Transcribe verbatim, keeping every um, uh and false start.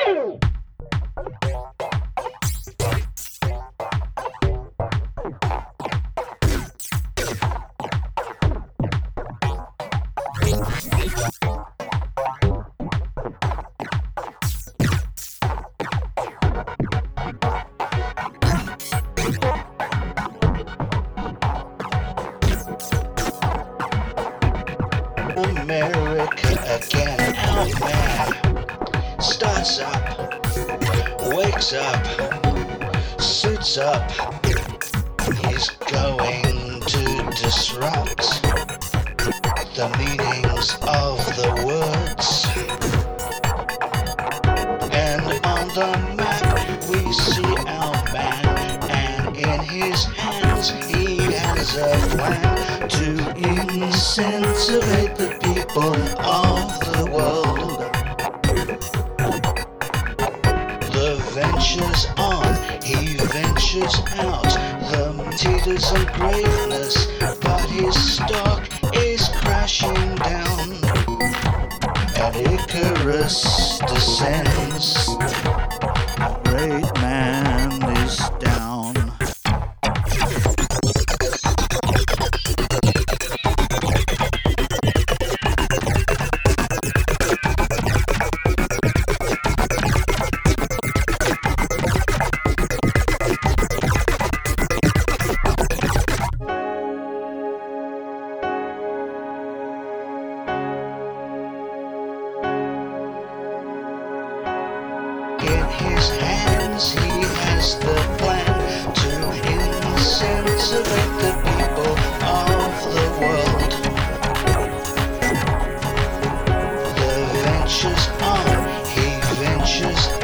America again, our man starts up, wakes up, suits up. He's going to disrupt the meanings of the words. And on the map we see our man, and in his hands he has a plan to incentivize the people of the world. The venture's on, he ventures out, the teeters of greatness, but his stock is crashing down, and Icarus descends. Great man is down. In his hands he has the plan to incentivize the people of the world. The venture's on, he ventures